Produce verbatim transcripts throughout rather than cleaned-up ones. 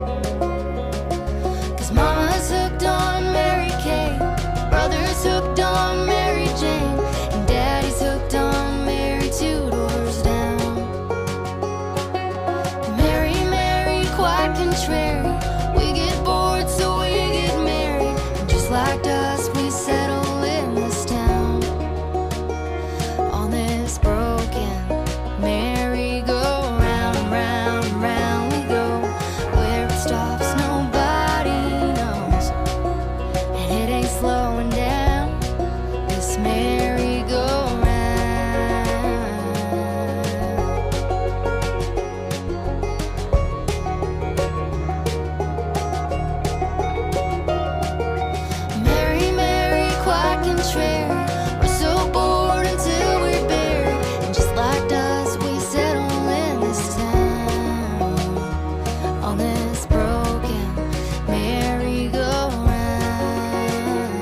Cause mama's hooked on Mary Kay, brother's hooked on Mary Jane, and daddy's hooked on Mary two doors down. Mary, Mary, quite contrary, we get bored so we get married, and just like us we settle in this town. On this broken merry-go-round, round, and round we go. Where it stops nobody knows, and it ain't slowing down, this merry-go-round. Mary, Mary, quite contrary, we're so bored until we're buried, and just like us we settle in this town. On this broken merry-go-round,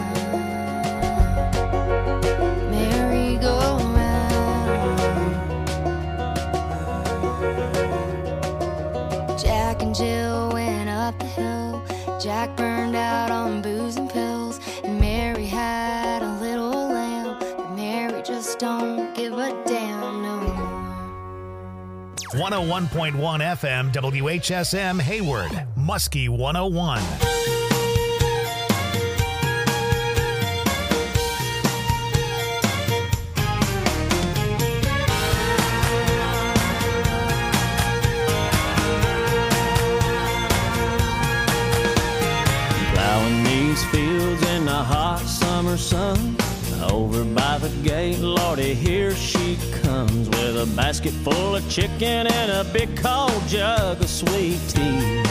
merry-go-round. Jack and Jill went up the hill. Jack burned out on booze and pills, and Mary had a little lamb, but Mary just don't give a damn no more. one oh one point one F M W H S M Hayward, Muskie one oh one. Plowing these fields in the hot summer sun. Over by the gate, Lordy, here she comes with a basket full of chicken and a big cold jug of sweet tea.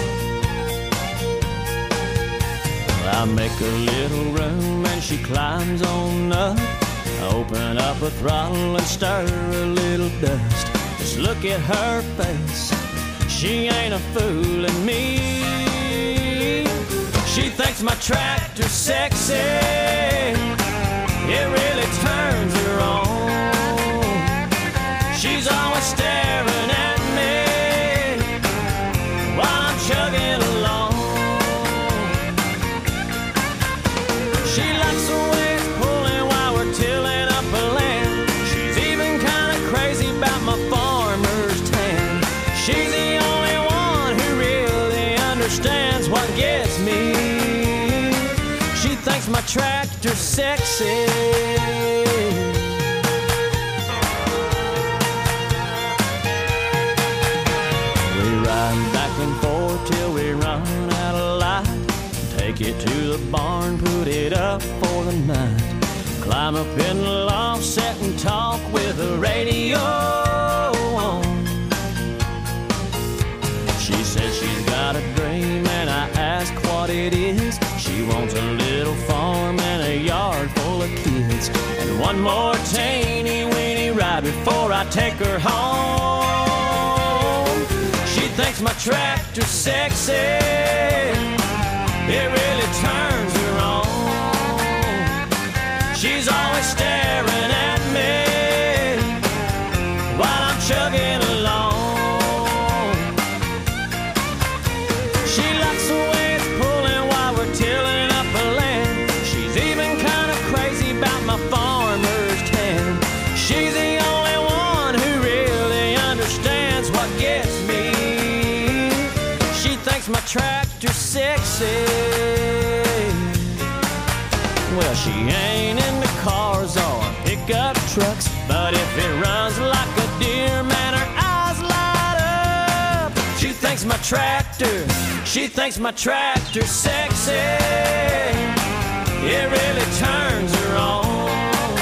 I make a little room and she climbs on up. Open up a throttle and stir a little dust. Just look at her face, she ain't a fooling me. She thinks my tractor's sexy, it really turns her on. She's always staring at me while I'm chugging along. She likes the way it's pulling while we're tilling up a land. She's even kind of crazy about my farmer's tan. She's the only one who really understands what gets me. She thinks my tractor's sexy. We ride back and forth till we run out of light. Take it to the barn, put it up for the night. Climb up in the loft, sit and talk with the radio on. She says she's got a dream and I ask what it is. She wants a little farm and a yard full of kids, and one more teeny weeny ride before I take her home. She thinks my tractor's sexy, it really turns her on. She's always staring at me while I'm chugging along. She likes the way it's pulling while we're tilling up a land. She's even kind of crazy about my farmer's tan. She's the only one who really understands what gets me. She thinks my tractor's sexy. Well, she ain't into cars or pickup trucks, but if it runs like a deer, man, her eyes light up. She thinks my tractor, she thinks my tractor's sexy, it really turns her on.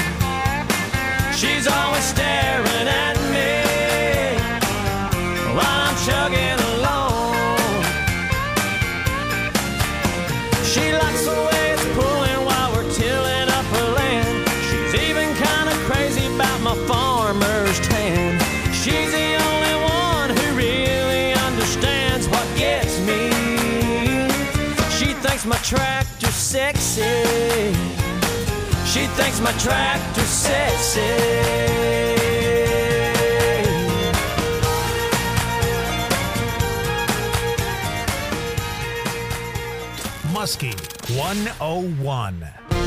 She's always staring at me while I'm chugging along. She likes the way it's pulling while we're tilling up her land. She's even kind of crazy about my farmer's tan. She's the only one who really understands what gets me. She thinks my tractor's sexy. She thinks my tractor's sexy. Muskie one oh one.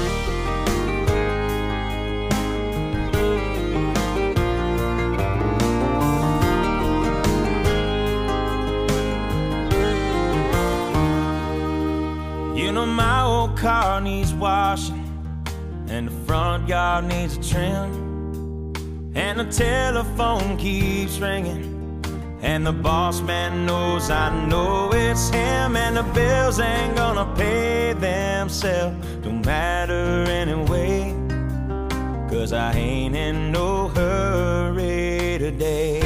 You know my old car needs washing, and the front yard needs a trim, and the telephone keeps ringing, and the boss man knows I know it's him, and the bills ain't gonna pay themselves, don't matter anyway, 'cause I ain't in no hurry today.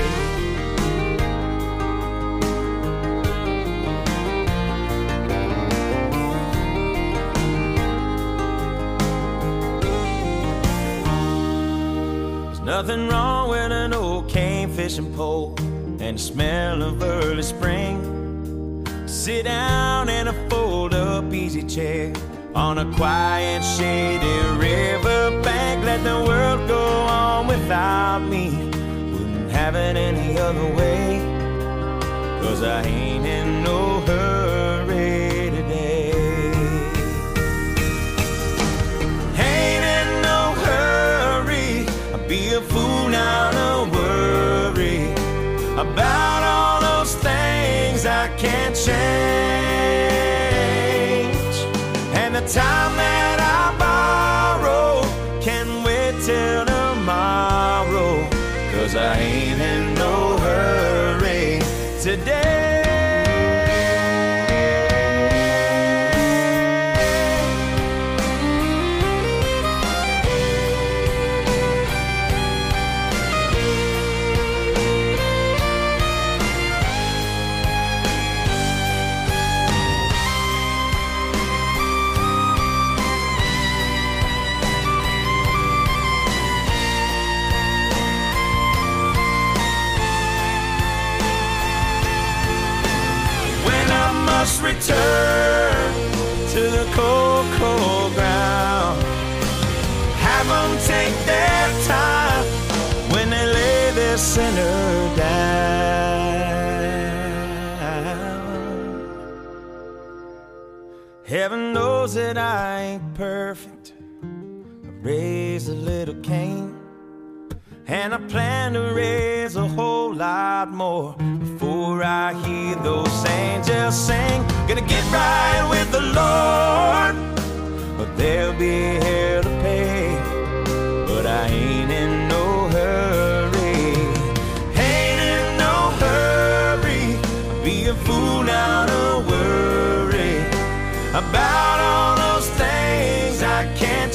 Nothing wrong with an old cane fishing pole and the smell of early spring. Sit down in a fold-up easy chair on a quiet, shady river bank. Let the world go on without me. Wouldn't have it any other way, 'cause I ain't in no hurry today. Ain't in no hurry. Be a fool now to worry about all those things I can't change. And the time that I borrow can wait till tomorrow, 'cause I ain't in no hurry today. Return to the cold, cold ground. Have them take their time when they lay their sinner down. Heaven knows that I ain't perfect. I raised a little Cain, and I plan to raise a whole lot more before I hear those angels sing. Gonna get right with the Lord, but there'll be hell to pay. But I ain't in no hurry. Ain't in no hurry. I'd be a fool now to worry about all those things I can't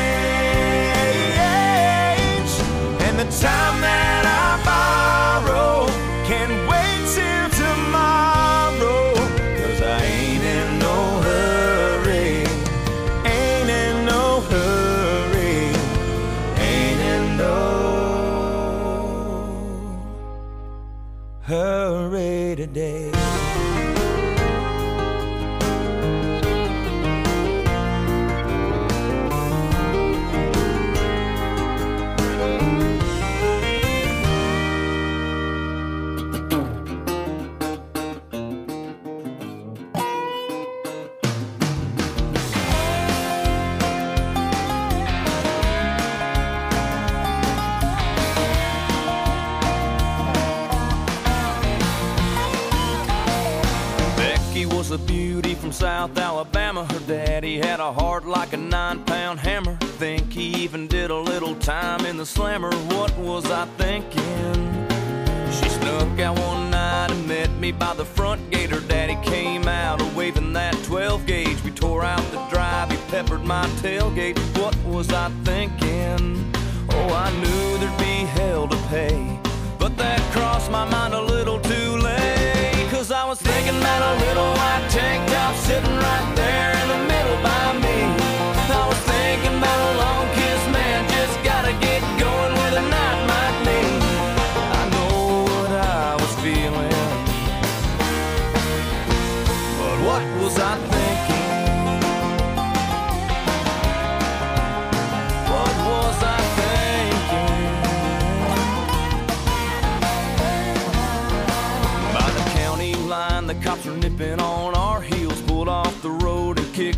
change. And the time that I borrow can wait till tomorrow, 'cause I ain't in no hurry. Ain't in no hurry. Ain't in no hurry today. A beauty from South Alabama. Her daddy had a heart like a nine-pound hammer. Think he even did a little time in the slammer. What was I thinking? She snuck out one night and met me by the front gate. Her daddy came out waving that twelve gauge. We tore out the drive, he peppered my tailgate. What was I thinking? Oh, I knew there'd be hell to pay, but that crossed my mind a little too late. 'Cause I was thinking about a little white tank top sitting right there in the middle by me. I was thinking about a long kiss, man, just gotta get going where the night might lead. I know what I was feeling, but what was I thinking? What was I thinking? By the county line, the cops are nipping on our heels, pulled off the road and kicked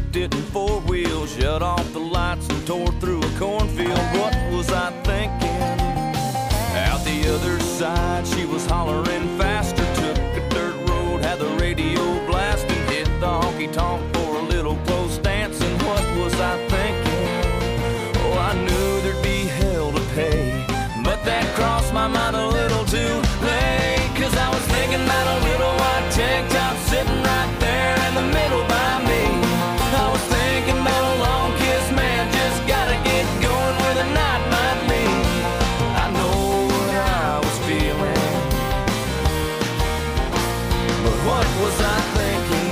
honky-tonk for a little close dance. And what was I thinking? Oh, I knew there'd be hell to pay, but that crossed my mind a little too late. Cause I was thinking about a little white tank top sitting right there in the middle by me. I was thinking about a long kiss, man, just gotta get going where the night might lead. I know what I was feeling, but what was I thinking?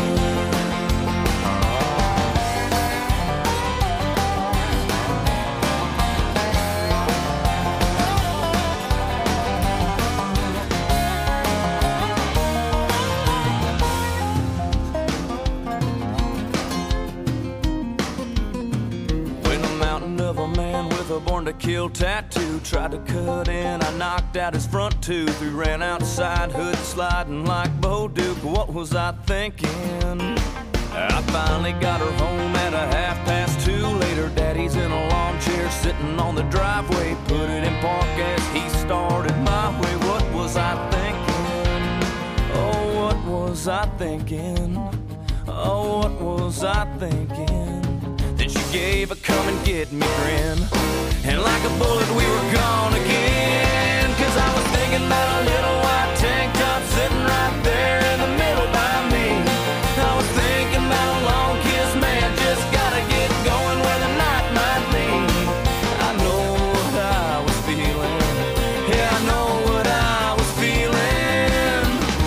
A born to kill tattoo tried to cut in, I knocked out his front tooth. We ran outside, hood sliding like Bo Duke. What was I thinking? I finally got her home at a half past two. Later, daddy's in a lawn chair sitting on the driveway. Put it in park as he started my way. What was I thinking? Oh, what was I thinking? Oh, what was I thinking? Then she gave a come and get me grin, and like a bullet we were gone again. Cause I was thinking about a little white tank top sitting right there in the middle by me. I was thinking about a long kiss, man, just gotta get going where the night might lead. I know what I was feeling, yeah, I know what I was feeling.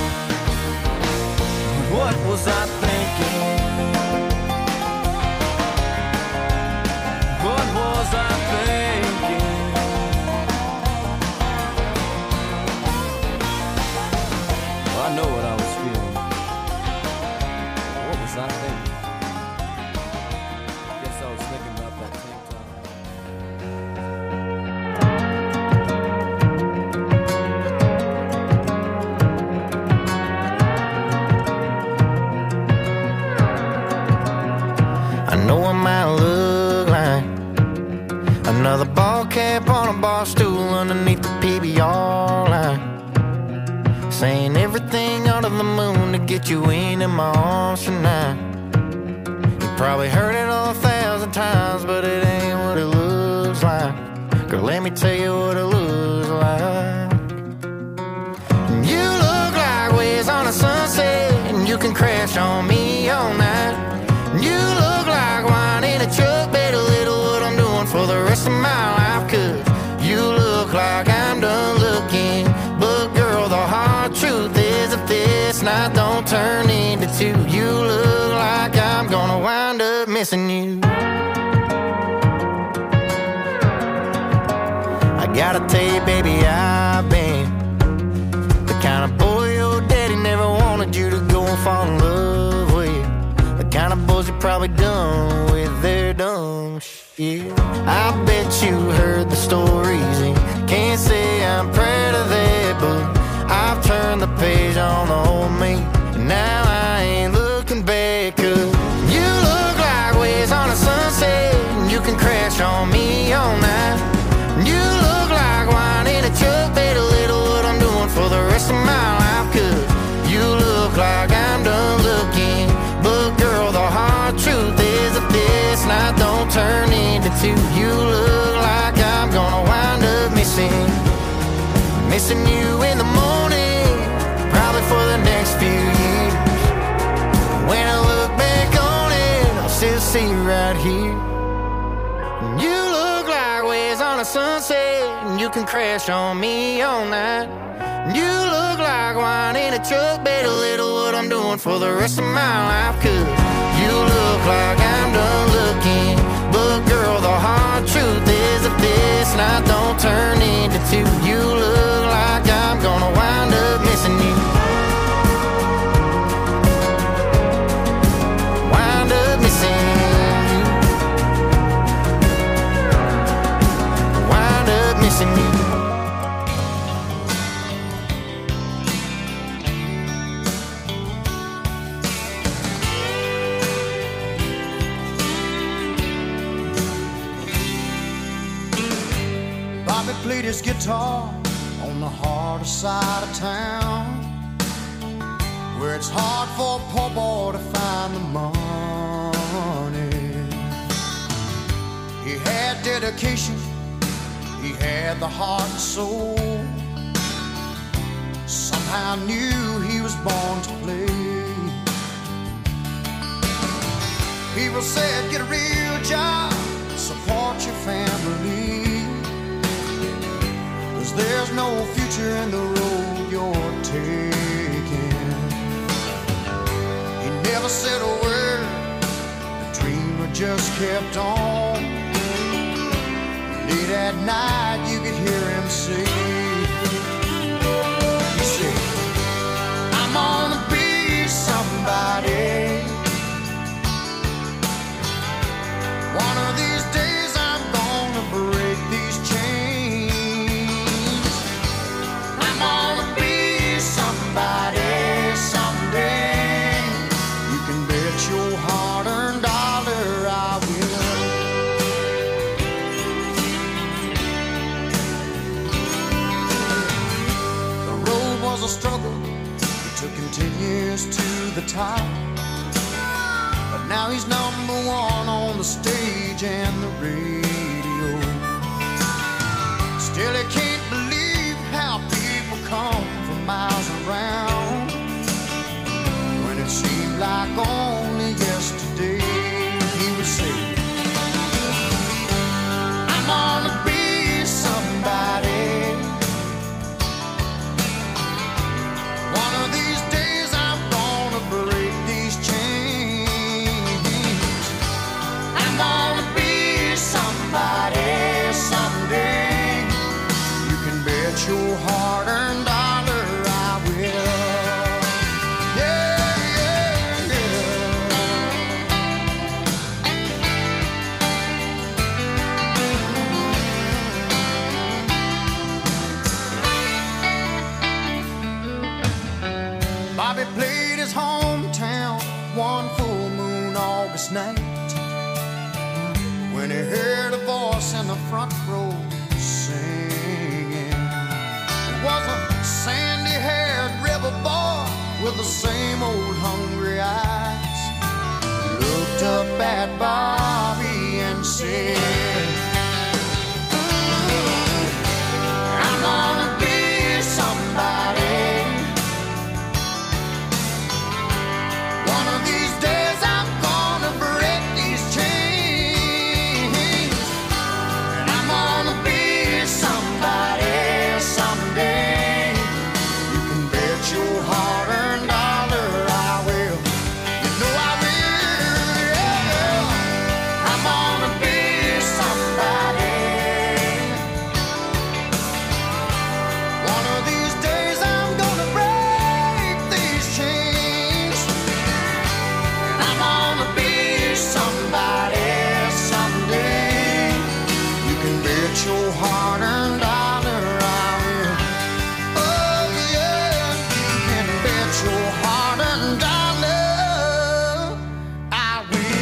What was I thinking? What was I thinking? Well, I know what I was feeling. What was I thinking? I guess I was thinking about that tank top. I know I might look like another ball cap on a bar stool underneath the P B R line, saying everything under the moon to get you into my arms tonight. You probably heard it all a thousand times, but it ain't what it looks like. Girl, let me tell you what it looks like. You look like waves on a sunset, and you can crash on me all night. You look like wine in a truck bed, a little what I'm doing for the rest of my life. Cause you look like I'm done looking, but girl, the hard truth is if this night don't turn into two, you look like I'm gonna wind up missing you. I gotta tell you, baby, I've been the kind of boy your daddy never wanted you to go and fall in love with. The kind of boys you probably done with their dumb shit. I bet you heard the stories and can't say I'm proud of that, but I've turned the page on the old me, and now I ain't looking back. Cause you look like waves on a sunset, and you can crash on me all night. You look like wine in a truck bed, a little what I'm doing for the rest of my life. Cause you look like I'm done looking, but girl, the hard truth is if this night don't turn into two, you look like I'm gonna wind up missing Missing you in the morning, probably for the next few years. When I look back on it, I'll still see you right here. You look like waves on a sunset, and you can crash on me all night. You look like wine in a truck bed, a little what I'm doing for the rest of my life. Cause you look like I'm done looking, but girl, the hard truth is if this night don't turn into two, you look like I'm gonna wind up missing you. Wind up missing you. Wind up missing you. Bobby played his guitar on the harder side of town, where it's hard for a poor boy to find the money. dedication. He had the heart and soul. Somehow knew he was born to play. People said, get a real job, support your family, 'cause there's no future in the road you're taking. He never said a word, the dreamer just kept on. Late at night you could hear him say, he said, I'm gonna be somebody. One of these days I'm gonna break these chains. I'm gonna be somebody someday. You can bet your hard-earned dollar I will. The road was a struggle. It took him ten years to the top. But now he's number one on the stage and the radio. Still he can't believe how people come from miles around, when it seemed like only yesterday he would say, I'm gonna be somebody. One of these days I'm gonna break these chains. I'm gonna be somebody someday. You can bet your hard-earned dollar I will. Yeah, yeah, yeah. Bobby played his hometown one full moon August night, when he heard a voice in the front row singing. It was a sandy-haired rebel boy with the same old hungry eyes. He looked up at Bobby and said, I'm gonna be somebody. One of these days I'm gonna break these chains. And I'm gonna be somebody someday. You can bet your hard-earned dollar I will. You know I will, yeah. I'm gonna be somebody. One of these days I'm gonna break these chains. And I'm gonna be somebody someday. You can bet your hard-earned dollar I will. Oh yeah, you can bet your hard-earned dollar I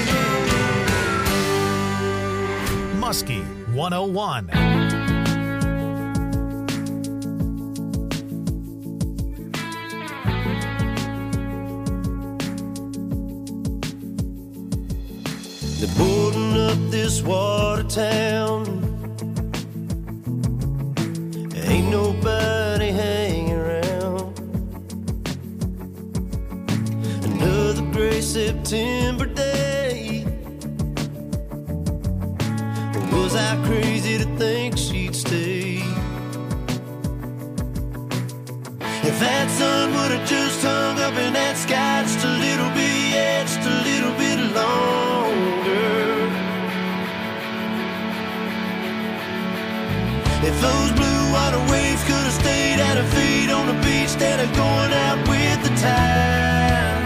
will. Muskie one oh one. They're boarding up this water town. Ain't nobody hanging around. Another gray September day. Was I crazy to think she'd stay? If that sun would have just hung up in that sky just a little bit, yeah, just a little bit longer. If those blue water waves could have stayed at her feet on the beach instead of going out with the tide.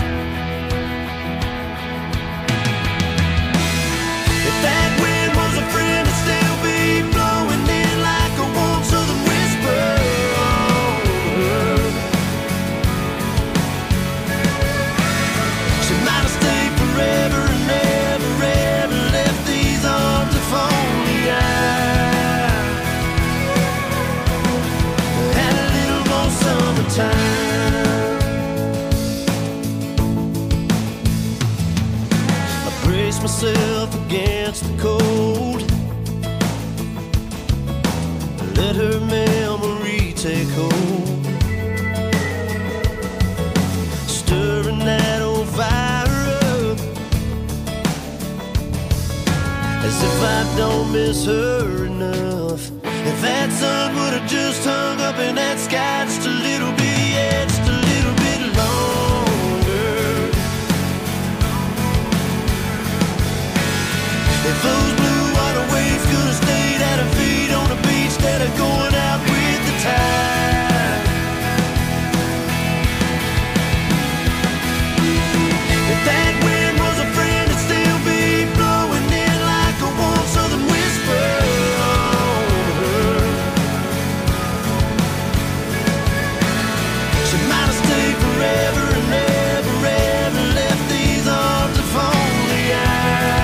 If that wind was a friend, it'd still be blowing in like a warm southern whisper. She might have stayed forever and never, ever left these arms if only I had a little more summertime. I brace myself against the cold. let her memory take hold, stirring that old fire up, as if I don't miss her enough. If that sun would have just hung up in that sky just a little bit, yeah, just a little bit longer. If those blue water waves could have stayed at her feet on the beach instead of going out with the tide. If that wind was a friend, it'd still be blowing in like a warm southern whisper on her. She might have stayed forever and never, ever left these arms if only I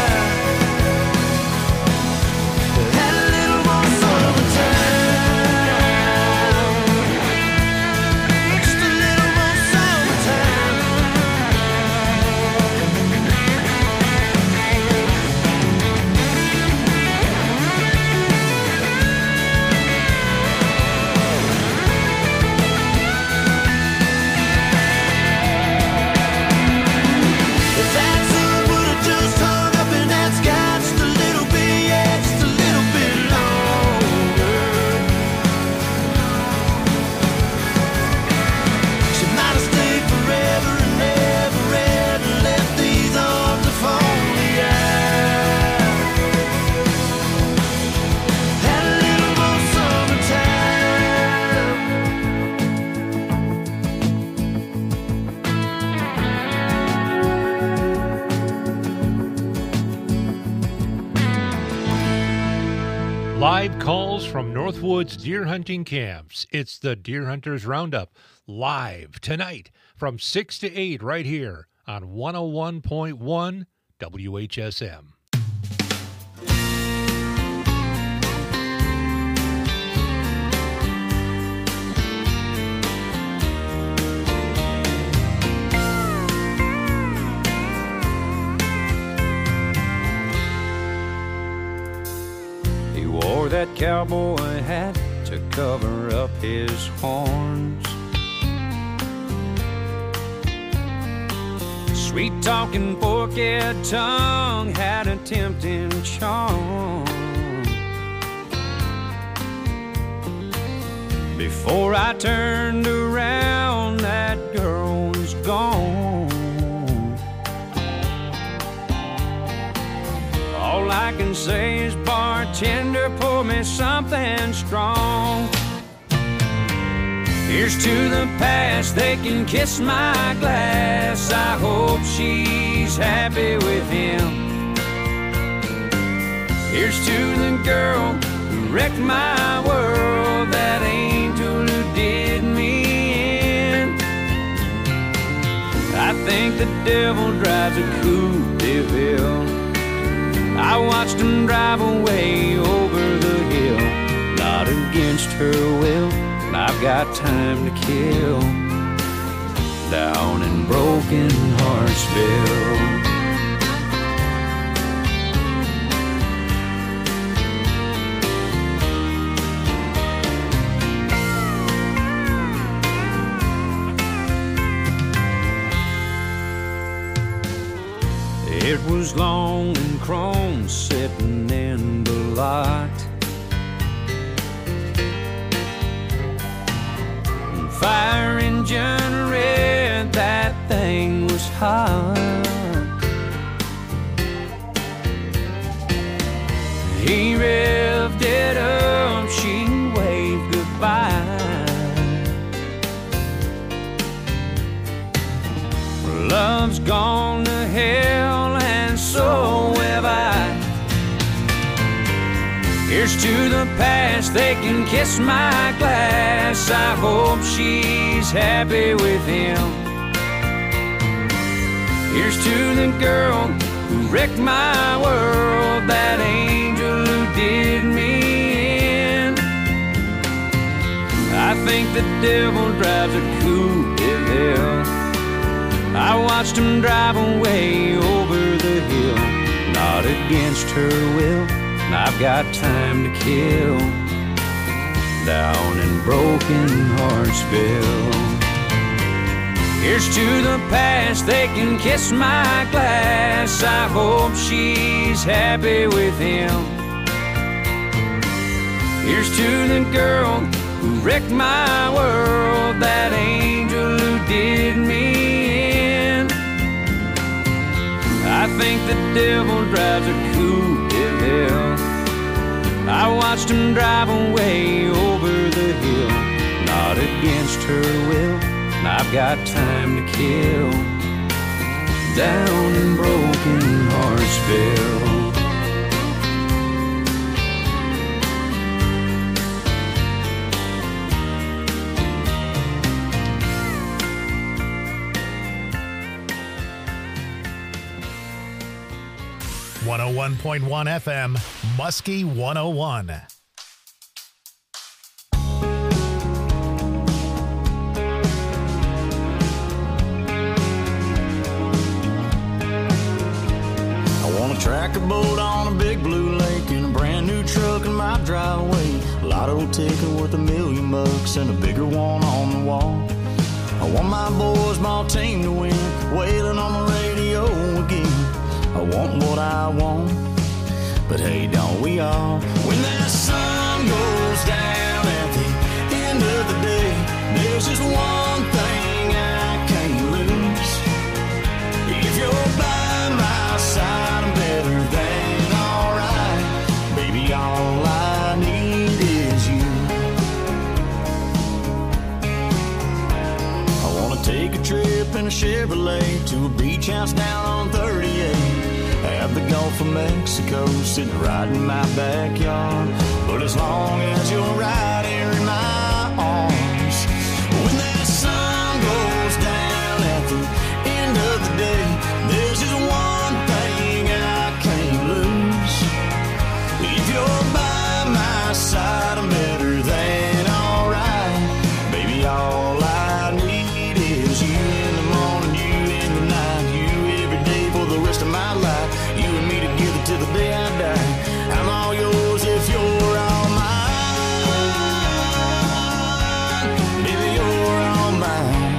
had a little more summertime. Just a little more summertime. If that sun would have just hung up in that sky just a little bit, yeah, just a little bit longer, she might have stayed forever and never, ever left these arms if only I had a little more summertime. Live calls from Northwood's deer hunting camps. It's the Deer Hunters Roundup, live tonight from six to eight right here on one oh one point one W H S M. He wore that cowboy hat to cover up his horns. Sweet talking forked tongue had a tempting charm. Before I turned around, that girl was gone. All I can say is, bartender, pour me something strong. Here's to the past, they can kiss my glass. I hope she's happy with him. Here's to the girl who wrecked my world, that angel who did me in. I think the devil drives a coupe de ville. I watched him drive away over the hill, not against her will. I've got time to kill down in Broken Heartsville. It was long and chrome sitting in the lot. Fire engine red, that thing was hot. He revved it up, she waved goodbye. Love's gone to hell and so have I. Here's to the past, they can kiss my glass. I hope she's happy with him. Here's to the girl who wrecked my world, that angel who did me in. I think the devil drives a coupe de ville. I watched him drive away over the hill, not against her will. I've got time to kill down in Broken Heartsville. Here's to the past, they can kiss my glass. I hope she's happy with him. Here's to the girl who wrecked my world, that angel who did me in. I think the devil drives a coupe de ville. I watched him drive away over the hill, not against her will. I've got time to kill down in Broken Heartsville. one oh one point one F M, Muskie one oh one. Tracker boat on a big blue lake and a brand new truck in my driveway. Lotto ticket worth a million bucks and a bigger one on the wall. I want my boys, my team to win, wailing on the radio again. I want what I want, but hey, don't we all? When that sun goes down at the end of the day, there's just one thing I can't lose. If you're by my side, I'm better than alright. Baby, all I need is you. I wanna take a trip in a Chevrolet to a beach house down on thirty-eight. Have the Gulf of Mexico sitting right in my backyard. But as long as you're right here in my arms, when that sun goes down at the end of the day, there's just one thing I can't lose. If you're by my side, I'm better than alright. Baby, all I need is you in the morning, you in the night, you every day for the rest of my life. You and me together till the day I die. I'm all yours if you're all mine. Baby, you're all mine.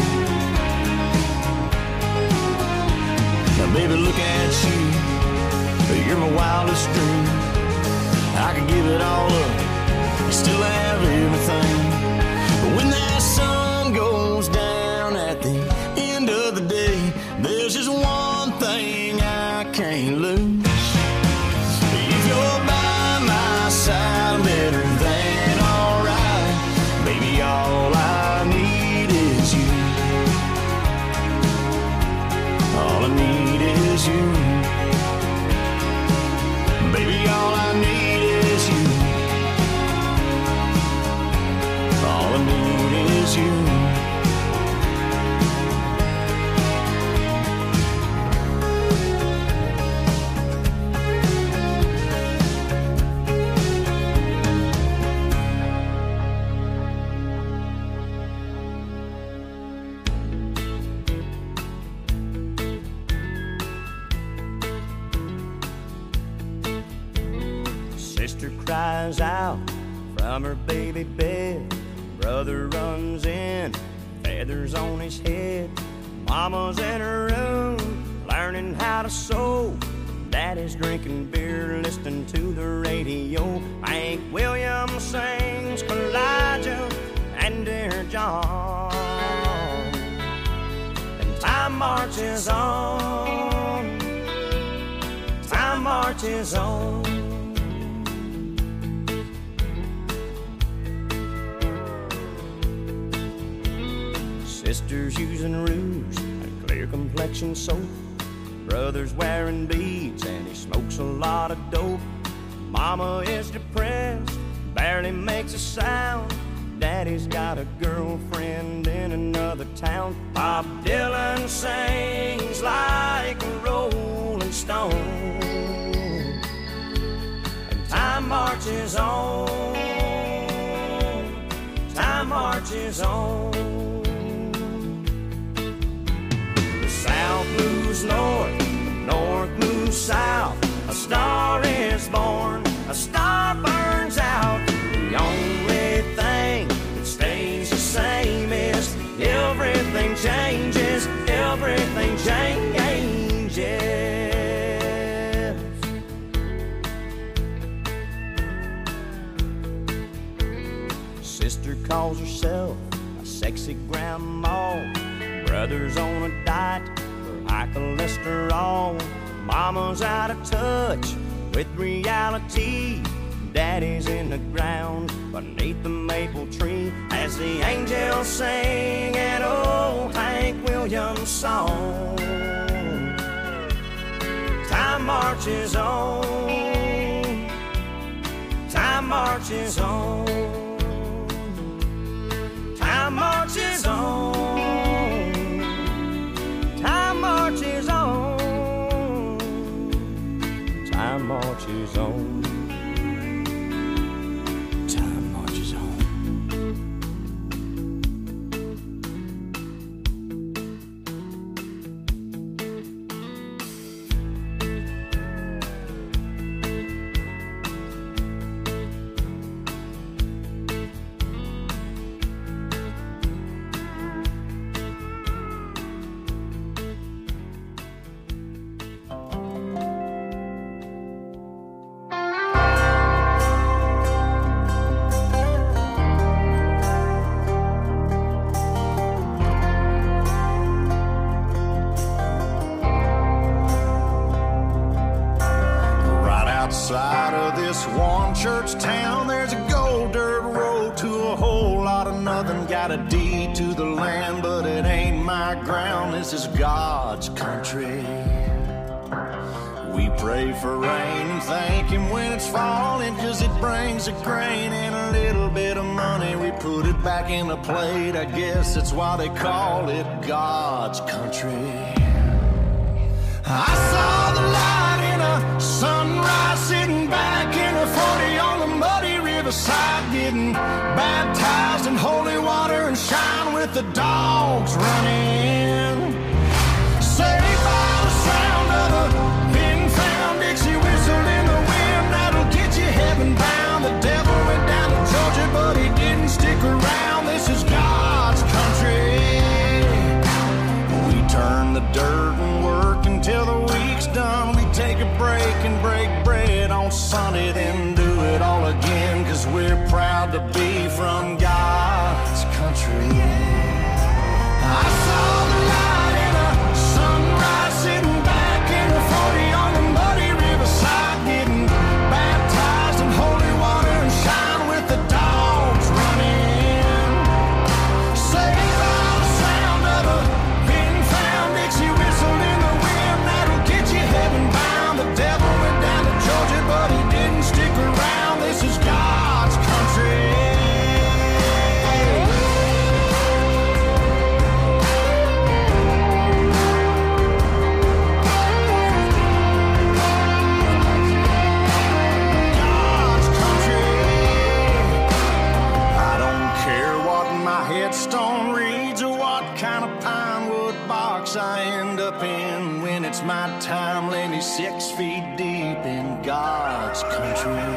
Now, baby, look at you. You're my wildest dream. I could give it all up, still have everything. But when that sun goes down at the end of the day, there's just one thing I can't lose. If you're by my side, I'm better than alright. Baby, all I need is you. All I need is you. Baby, all I need is you. All I need is you. Sister cries out from her baby bed. Brother runs in, feathers on his head. Mama's in her room, learning how to sew. Daddy's drinking beer, listening to the radio. Hank Williams sings Elijah and Dear John. And time marches on, time marches on. Sisters using rouge and clear complexion soap. Brother's wearing beads and he smokes a lot of dope. Mama is depressed, barely makes a sound. Daddy's got a girlfriend in another town. Bob Dylan sings like a rolling stone. And time marches on, time marches on. South moves north, north moves south. A star is born, a star burns out. The only calls herself a sexy grandma. Brother's on a diet for high cholesterol. Mama's out of touch with reality. Daddy's in the ground beneath the maple tree as the angels sing an old Hank Williams song. Time marches on. Time marches on. Time marches on. Time marches on. Time marches on. Time marches on. Outside of this one church town, there's a gold dirt road to a whole lot of nothing. Got a deed to the land, but it ain't my ground. This is God's country. We pray for rain and thank Him when it's falling, 'cause it brings a grain and a little bit of money. We put it back in the plate. I guess that's why they call it God's country. I saw the light in a sunrise, sitting back in a forty on the muddy riverside, getting baptized in holy water and shine with the dogs running. Saved by the sound of a pin-found Dixie whistle in the wind that'll get you heaven bound. The devil went down to Georgia, but he didn't stick around. This is God's country. We turn the dirt and work until the week's done. We take a break and break bread on Sunday, then do it all again, 'cause we're proud to be from God's country. I saw the light in a sunrise, sitting back in a forty on the muddy riverside, getting baptized in holy water and shine with the dogs running. Saved by the sound of a pin-found Dixie whistle in the wind that'll get you heaven bound. The devil went down to Georgia, but he didn't stick around. This is God's country. God's country. I don't care what my headstone reads or what kind of pine wood box I end up in. When it's my time, lay me six feet deep in God's country.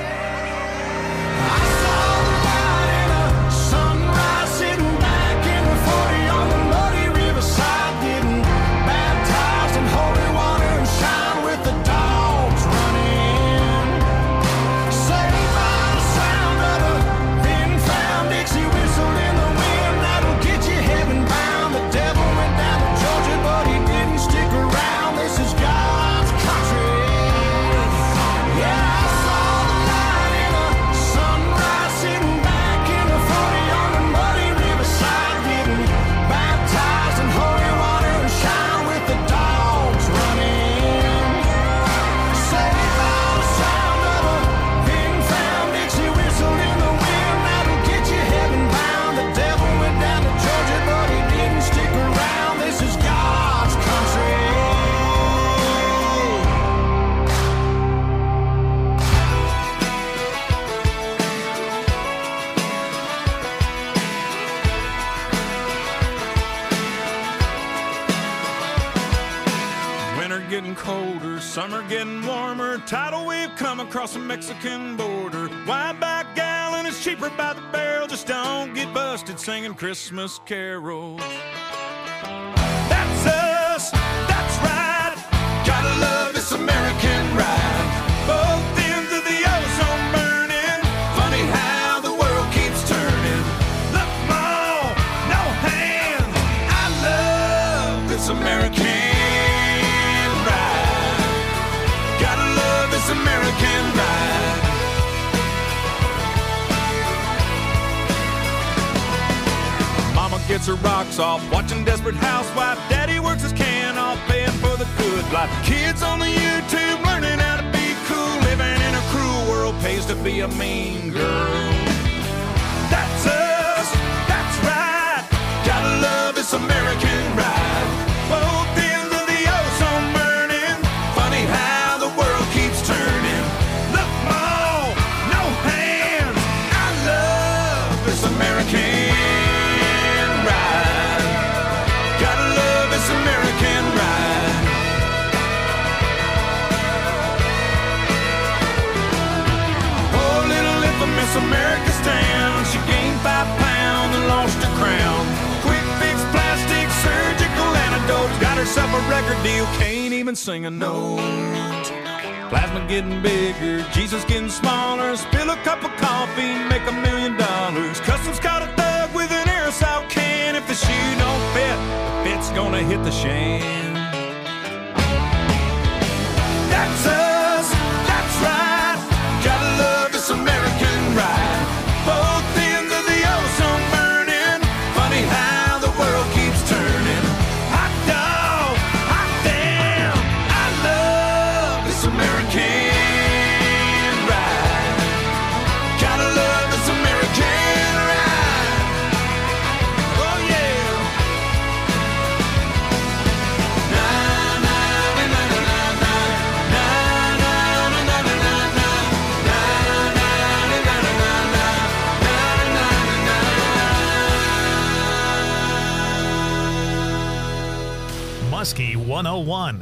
I saw the light in a sunrise, sitting back in the forty on the muddy riverside, getting baptized in holy water and shine with the dogs running. Saved by the sound of a pin-found Dixie whistle in the wind that'll get you heaven bound. The devil went down to Georgia, but he didn't stick around. This is God's country. Yeah, I saw the light in a sunrise, sitting back in a forty on the muddy riverside, getting baptized in holy water and shine with the dogs running. Saved by the sound of a pin-found Dixie whistle in the wind that'll get you heaven bound. The devil went down to Georgia, but he didn't stick around. This is God's country. Winter getting colder, summer getting warmer. Tidal wave come across the Mexican border. Wide back gallon is cheaper by the barrel. Just don't get busted singing Christmas carols. That's us, that's right. Gotta love this American ride. Both ends of the ozone burning. Funny how the world keeps turning. her rocks off, watching Desperate Housewife. Daddy works his can off, paying for the good life. Kids on the YouTube learning how to be cool, living in a cruel world pays to be a mean girl. That's us, that's right. Gotta love this American ride. Both ends of the ozone burning. Funny how the world keeps turning. Look, Mom, no hands. I love this American ride. Gotta love this American ride. Poor little infamous America stand. She gained five pounds and lost her crown. Quick fix, plastic, surgical antidotes. Got herself a record deal, can't even sing a note. Plasma getting bigger, Jesus getting smaller. Spill a cup of coffee, make a million dollars. Customs caught a thug with an aerosol can. If the shoe don't fit, the fit's gonna hit the shan. That's us, that's right. Gotta love this American ride. Both ends of the ozone burning. Funny how the world keeps turning. Hot dog, hot damn. I love this American ride. Gotta love this American ride. Oh yeah. Na na na na na na na na na na na na Muskie one oh one.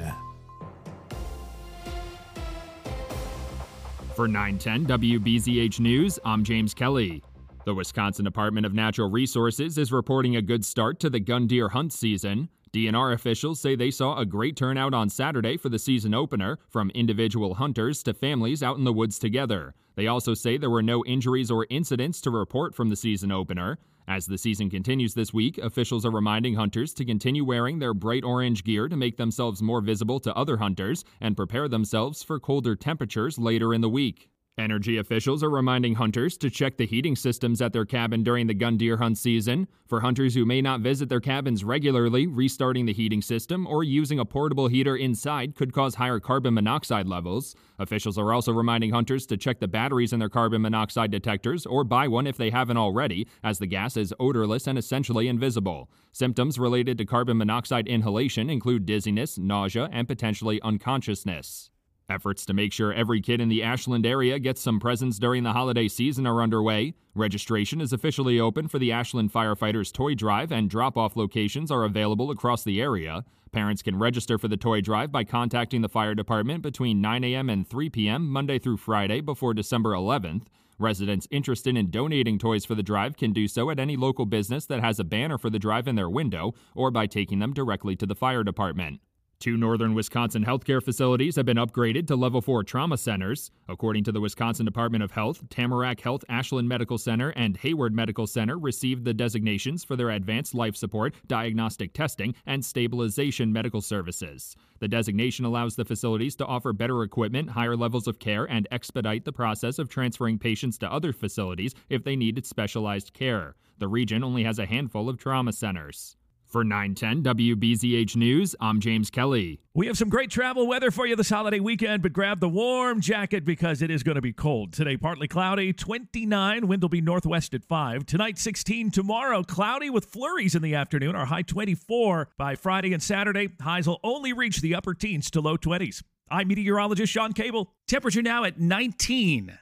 For nine ten W B Z H News, I'm James Kelly. The Wisconsin Department of Natural Resources is reporting a good start to the gun deer hunt season. D N R officials say they saw a great turnout on Saturday for the season opener, from individual hunters to families out in the woods together. They also say there were no injuries or incidents to report from the season opener. As the season continues this week, officials are reminding hunters to continue wearing their bright orange gear to make themselves more visible to other hunters and prepare themselves for colder temperatures later in the week. Energy officials are reminding hunters to check the heating systems at their cabin during the gun deer hunt season. For hunters who may not visit their cabins regularly, restarting the heating system or using a portable heater inside could cause higher carbon monoxide levels. Officials are also reminding hunters to check the batteries in their carbon monoxide detectors or buy one if they haven't already, as the gas is odorless and essentially invisible. Symptoms related to carbon monoxide inhalation include dizziness, nausea, and potentially unconsciousness. Efforts to make sure every kid in the Ashland area gets some presents during the holiday season are underway. Registration is officially open for the Ashland Firefighters Toy Drive, and drop-off locations are available across the area. Parents can register for the toy drive by contacting the fire department between nine a.m. and three p.m. Monday through Friday before December eleventh. Residents interested in donating toys for the drive can do so at any local business that has a banner for the drive in their window, or by taking them directly to the fire department. Two northern Wisconsin healthcare facilities have been upgraded to level four trauma centers. According to the Wisconsin Department of Health, Tamarack Health Ashland Medical Center and Hayward Medical Center received the designations for their advanced life support, diagnostic testing, and stabilization medical services. The designation allows the facilities to offer better equipment, higher levels of care, and expedite the process of transferring patients to other facilities if they needed specialized care. The region only has a handful of trauma centers. For nine ten W B Z H News, I'm James Kelly. We have some great travel weather for you this holiday weekend, but grab the warm jacket because it is going to be cold. Today, partly cloudy, twenty-nine. Wind will be northwest at five. Tonight, sixteen. Tomorrow, cloudy with flurries in the afternoon. Our high twenty-four. By Friday and Saturday, highs will only reach the upper teens to low twenties. I'm meteorologist Sean Cable. Temperature now at nineteen.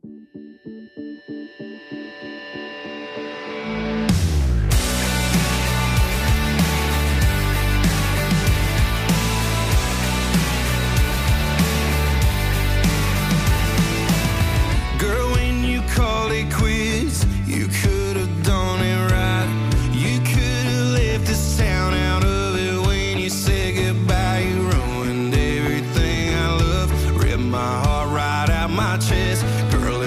Girl, when you called it quits, you could have done it right. You could have left this town out of it when you said goodbye. You ruined everything I love, ripped my heart right out my chest. Girl,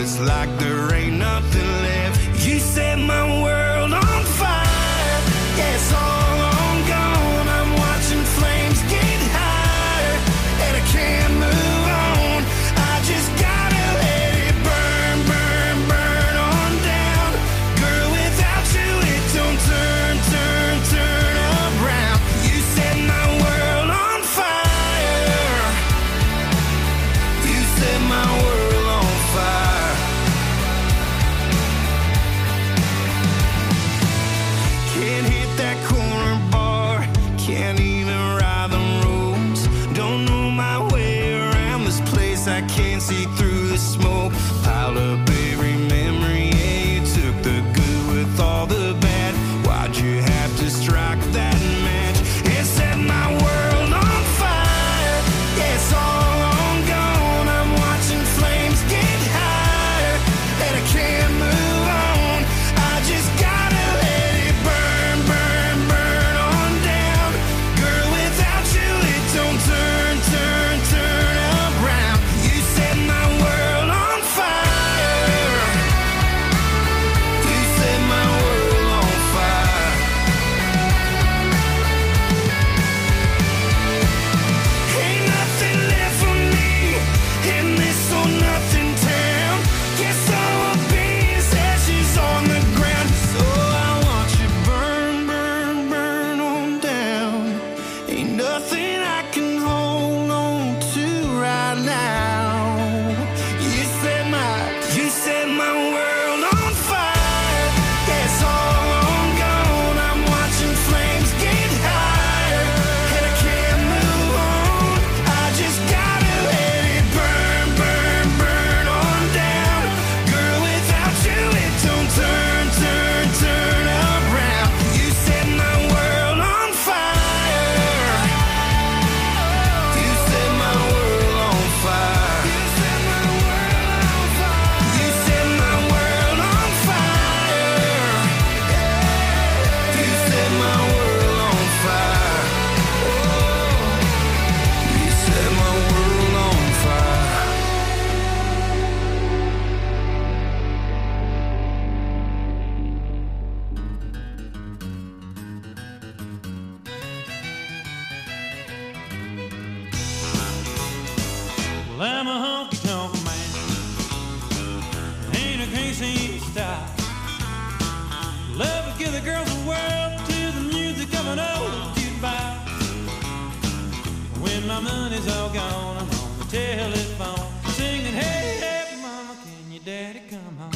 I can't see through the smoke. Pile up every memory, yeah, you took the good with all the bad. Why'd you have to strike that match? It set my world on fire. Yeah, it's all on gone. I'm watching flames get higher, and I can't move on. I just gotta let it burn, burn, burn on down. Girl, without you it don't turn, turn, turn around. You set my world on fire. You set my world on fire. Ain't nothing left for me in this or nothing town. Guess all I'll be is ashes on the ground. So I want you burn, burn, burn on down. Ain't nothing I can hold on to right now. You set my, you set my world on fire. Yeah, it's all on gone. I'm watching flames get higher, and I can't move on. I just gotta let it burn, burn, burn on down. Girl, without you it don't turn, turn, turn around. You set my world on fire. You set my world on fire. You set my world on fire. You set my world on fire. You set my world on fire. You set my world on fire. Well, I'm a honky tonk man. Ain't a crazy style. Love to give the girls the world to the music of an old jukebox. When my money's all gone, I'm on the telephone singing, hey, hey, mama, can your daddy come home?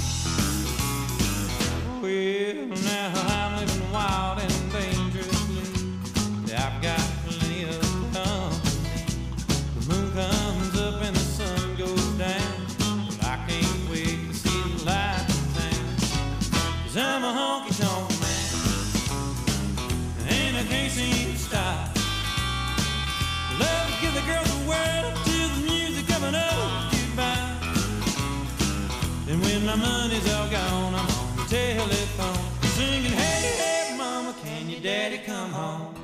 Well, now I'm living wild and dangerously. I've got plenty of company. The moon comes up and the sun goes down. But I can't wait to see the light in town. 'Cause I'm a honky tonk man, and I can't seem to stop. Love to give the girls the world to the music of an old jukebox. And when my money's all gone, I'm on the telephone singing, hey, hey, mama, can your daddy come home?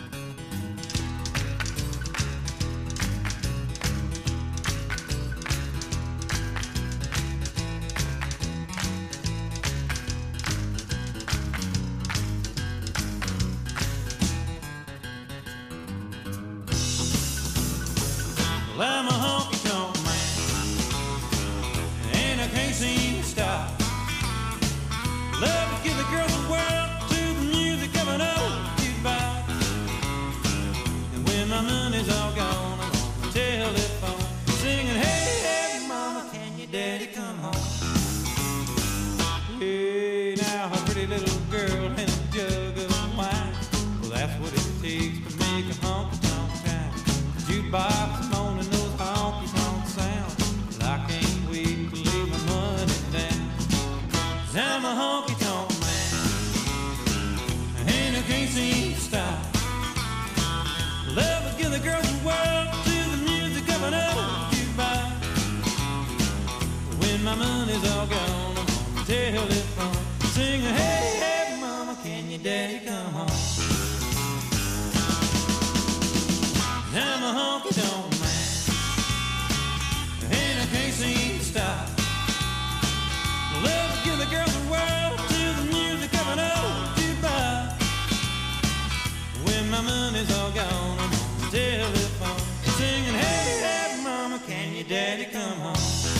Well, I'm a honky tonk man, and I can't seem to stop. Love to give the girls the world to the music of an old jukebox. And when my money's all gone, I'm on the telephone singing, hey, hey, mama, can your daddy come home? Hey, now a pretty little girl and a jug of wine. Well, that's what it takes to make a honky tonk time. Jukebox moaning those honky tonk sounds. Well, I can't wait to lay my money down. 'Cause I'm a honky tonk man, and I can't seem to stop. Love to give the girls the world to the music of an old jukebox. When my money's all gone, I'm on the telephone singing, hey, hey, mama, can your daddy come home? I'm a honky tonk man, and I can't seem to stop. Love to give the girls the world to the music of an old jukebox. When my money's all gone, I'm on the telephone singing, hey, hey, mama, can your daddy come home?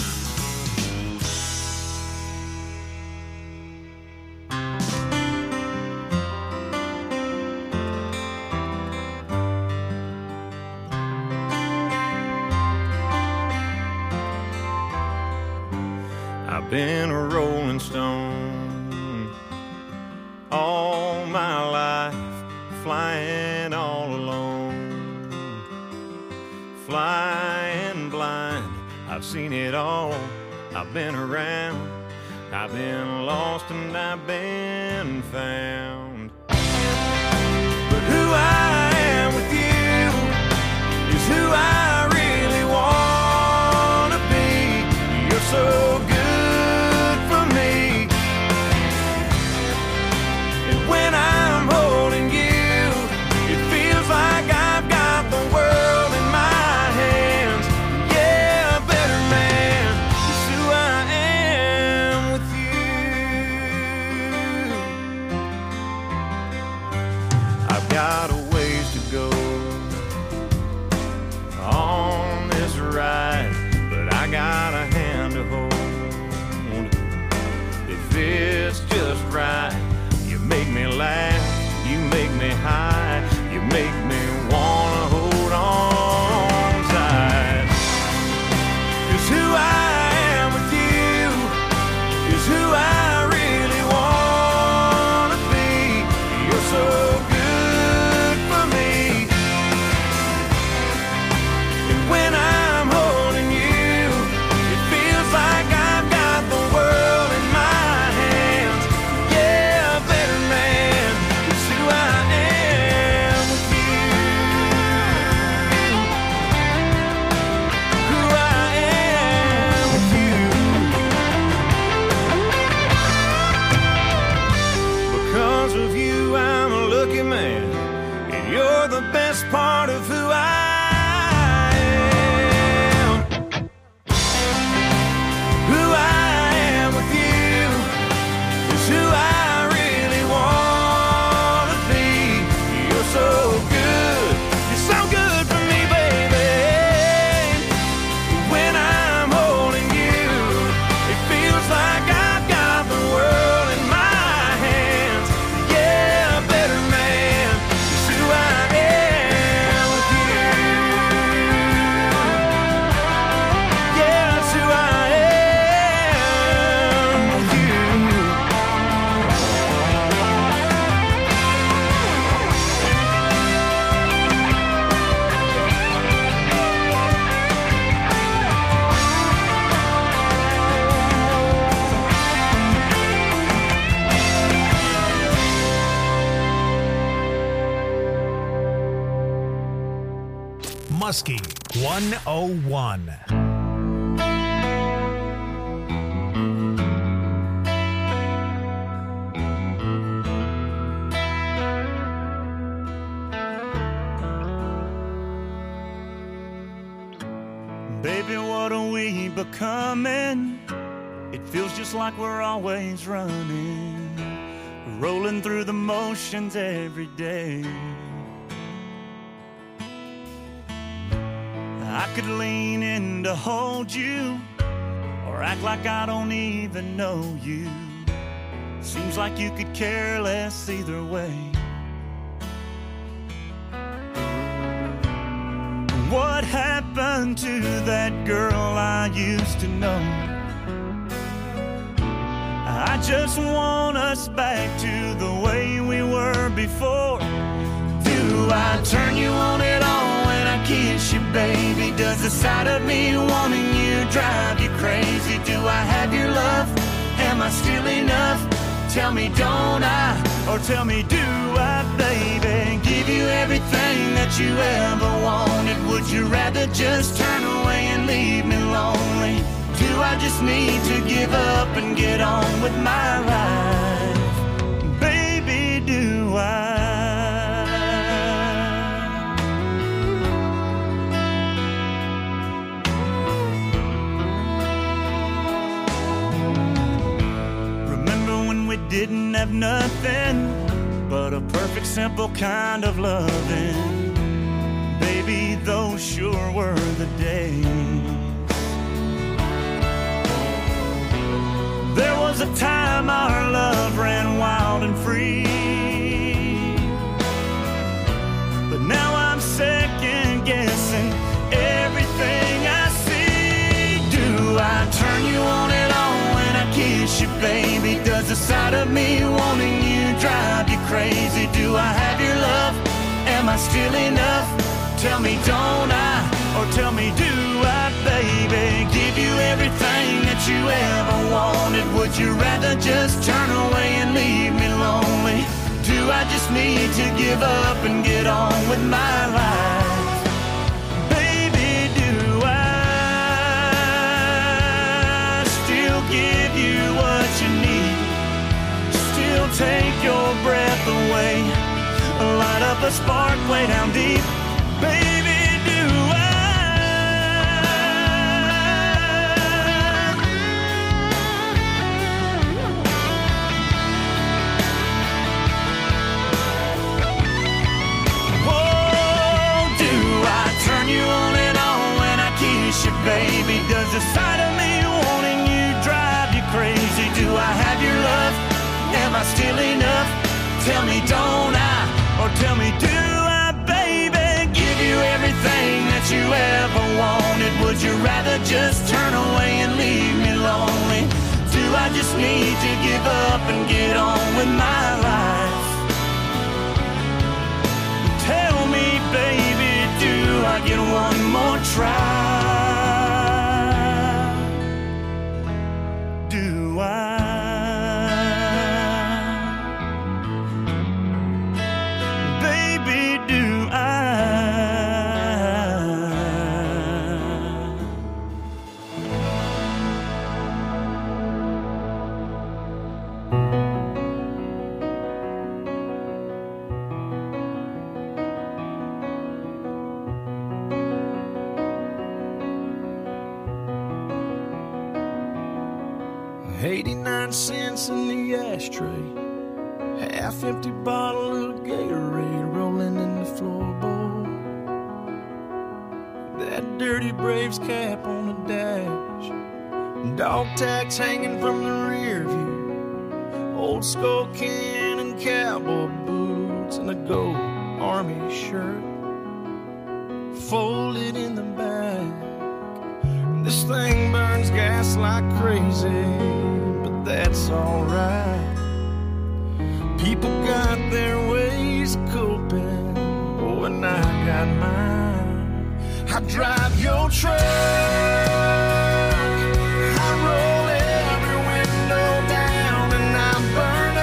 I've been a rolling stone all my life, flying all alone, flying blind. I've seen it all, I've been around, I've been lost and I've been found. But who I am with you is who I really want to be. You're so good for me, and when I'm holding you, it feels like I've got the world in my hands. Yeah, a better man is who I am with you. I've got a ways to go on this ride, but I got a hand to hold. If it's just right, you make me laugh, you make me high, you make me wanna hold on tight. 'Cause who I am with you is who I really wanna be. You're so good for me, and when I'm holding you, it feels like I've got the world in my hands. Yeah, a better man is who I am with you. Who I am with you. Because of you, I'm a lucky man, and you're the best part of who I am. Who I am with you is who I really want to be. You're so good, you're so good for me, baby. When I'm holding you, it feels like I've got the world in my hands. Yeah, a better man is who I am with you. Yeah, it's who I am with you. Muskie one oh one. Baby, what are we becoming? It feels just like we're always running, rolling through the motions every day. I could lean in to hold you, or act like I don't even know you. Seems like you could care less either way. What happened to that girl I used to know? I just want us back to the way we were before. Do I turn you on at all when I kiss you, baby? Does the sight of me wanting you drive you crazy? Do I have your love? Am I still enough? Tell me, don't I? Or tell me, do I, baby? Give you everything that you ever wanted. Would you rather just turn away and leave me lonely? Do I just need to give up and get on with my life? Baby, do I? We didn't have nothing but a perfect, simple kind of loving. Baby, those sure were the days. There was a time our love ran wild and free, but now I'm second guessing everything I see. Do I turn you on at all when I kiss you, baby? Does the sight of me wanting you drive you crazy? Do I have your love? Am I still enough? Tell me, don't I? Or tell me, do I, baby? Give Would you rather just turn away and leave me lonely? Do I just need to give up and get on with my life? Baby, do I still give you what you need? Still take your breath away, light up a spark way down deep. Baby, do I? Oh, do I turn you on and on when I kiss you, baby? Does the sight of me wanting you drive you crazy? Do I have your love? Am I still enough? Tell me, don't I? Or tell me, do I, baby, give you everything that you ever wanted? Would you rather just turn away and leave me lonely? Do I just need to give up and get on with my life? Tell me, baby, do I get one more try? Do I? eighty-nine cents in the ashtray, half empty bottle of Gatorade rolling in the floorboard. That dirty Braves cap on the dash, dog tags hanging from the rear view, old skull can and cowboy boots, and a gold army shirt folded in the back. This thing burns gas like crazy, but that's alright. People got their ways of coping, oh, and I got mine. I drive your truck, I roll every window down, and I burn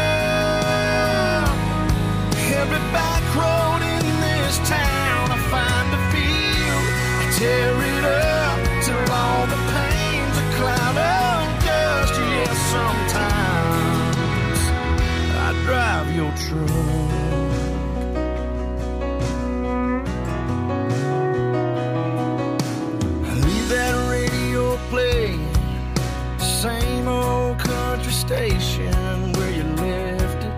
up every back road in this town. I find a field, I tear it up till all the pain's a cloud of dust. Yes, sometimes I drive your truck. I leave that radio playing, same old country station where you left it.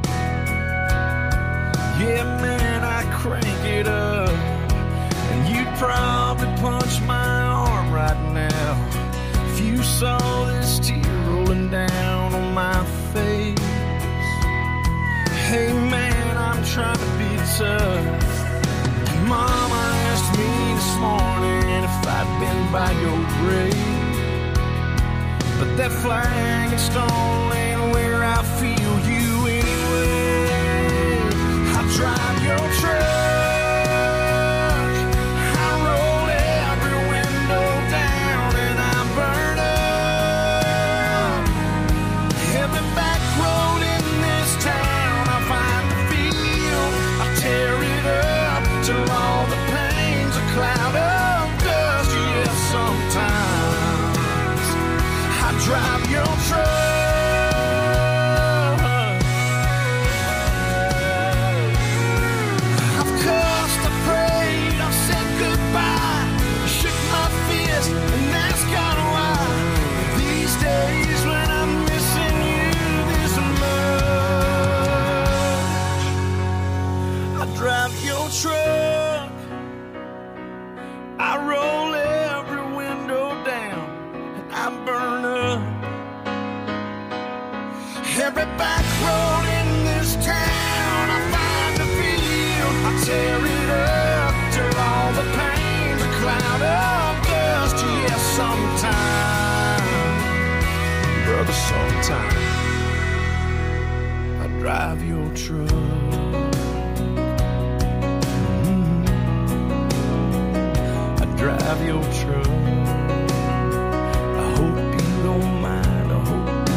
Yeah, man, I crank it up, and you'd probably punch my arm right now if you saw this tear rolling down on my face. Hey man, I'm trying to be tough. Mama asked me this morning if I'd been by your grave, but that flag and stone ain't where I feel you anyway. I drive your truck, cloud of dust. Yes, sometimes I drive your truck. I've cussed, I prayed, I've said goodbye, shook my fist and asked God why. These days when I'm missing you this much, I drive your truck, I roll every window down, and I burn up every back road in this town. I find a field, I tear it up till all the pain's a cloud of dust. Yes, sometime, brother, sometime I drive your truck. Drive your truck. I hope you don't mind. I hope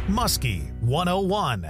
Muskie one oh one.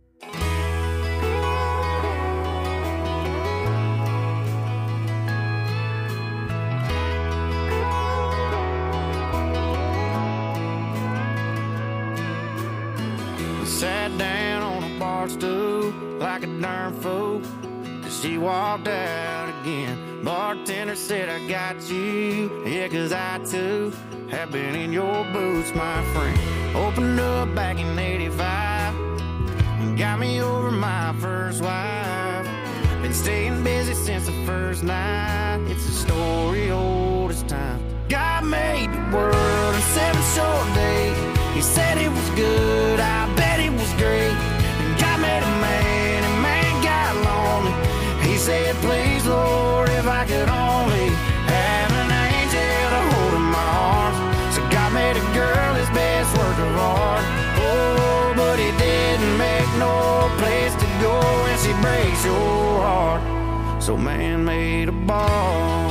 Sat down on a bar stool like a darn fool. She walked out again. Bartender said, I got you. Yeah, cause I too have been in your boots, my friend. Opened up back in eighty-five and got me over my first wife. Been staying busy since the first night. It's a story old as time. God made the world in seven short days. He said it was good, I bet it was great. And God made a man, and man got lonely. He said, please, Lord, if I could only have an angel to hold in my arms. So God made a girl his best work of art. Oh, but he didn't make no place to go when she breaks your heart. So man made a bar.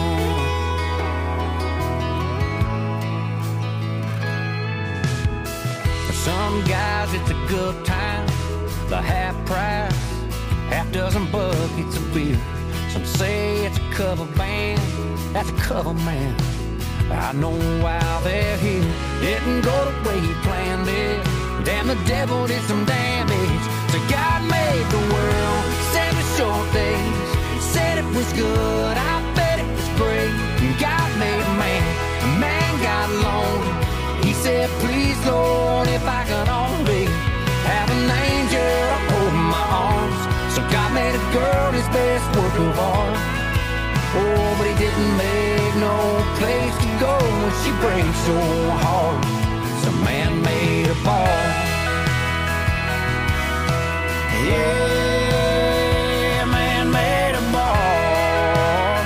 Some guys, it's a good time, the half price, half dozen buckets of beer. Some say it's a cover band, that's a cover man. I know why they're here. Didn't go the way he planned it. Damn, the devil did some damage. So God made the world seven short days. Said it was good, I bet it was great. God made man, a man got lonely. He said, please, Lord, if I could only have an angel to hold in my arms. So God made a girl his best work of art. Oh, but he didn't make no place to go when she breaks your heart. So man made a bar. Yeah, man made a bar.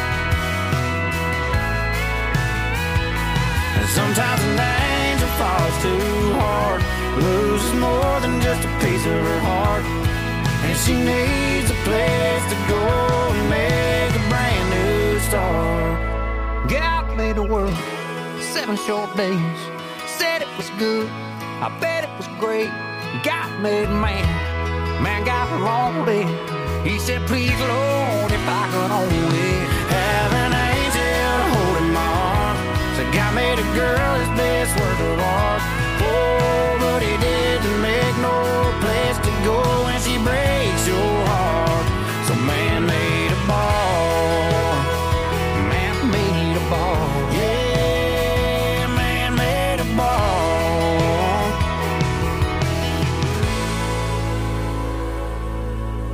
And sometimes an angel falls too hard, loses more than just a piece of her heart. And she needs a place to go and make a brand new start. God made the world seven short days. Said it was good, I bet it was great. God made man, man got lonely. He said, please, Lord, if I could only have an angel to hold in my arms. So God made a girl his best work of art. Oh, but he didn't make no place to go when she breaks your heart. So man made a bar. Man made a bar. Yeah, man made a bar.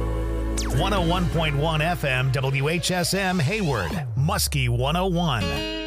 one oh one point one F M W H S M Hayward, Muskie one oh one.